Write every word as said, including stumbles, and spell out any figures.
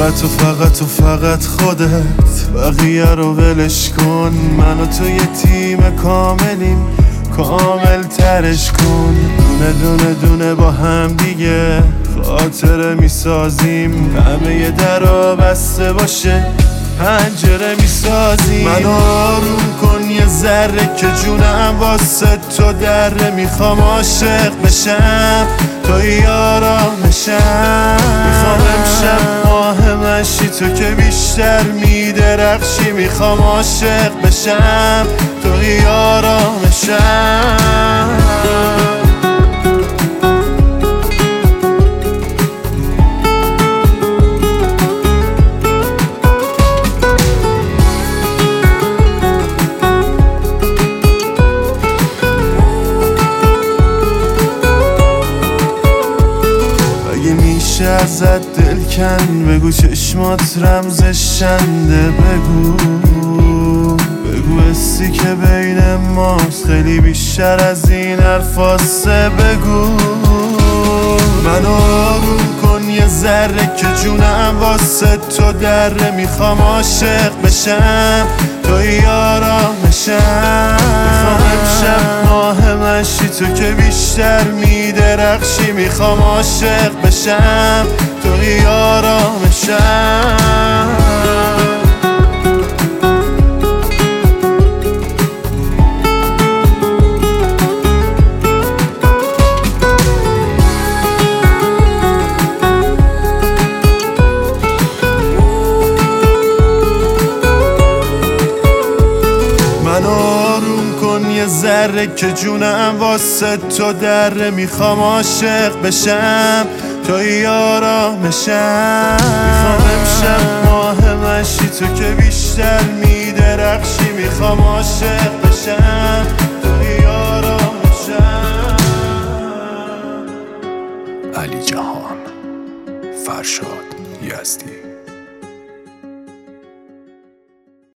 فقط و فقط و فقط خودت، بقیه رو ولش کن. من و تو یه تیم کاملیم، کامل ترش کن. دونه دونه دونه با هم دیگه خاطره میسازیم. همه یه درا بسته باشه پنجره میسازیم. منو آروم کن یه ذره که جونم واسه تو دره. میخوام عاشق بشم توی آرامشم. میخوام امشب ماه مشی تو که بیشتر میدرخشی. میخوام عاشق بشم توی آرامشم. ازت دل کن بگو چشمات رمزش چنده. بگو بگو حسی که بین ماست خیلی بیشتر از این حرفاسه. بگو منو آروم کن یه ذره که جونم واسه تو دره. میخوام عاشق بشم توی آرامشم. میخوام امشب ماه مشی تو که بیشتر میدرخشی. میخوام عاشق بشم توی آرامشم. یه ذره که جونم واسه تو دره. میخوام عاشق بشم توی آرامشم. میخوام امشب ماه مشی تو که بیشتر میدرخشی. میخوام عاشق بشم توی آرامشم. علی جهان، فرشاد یزدی.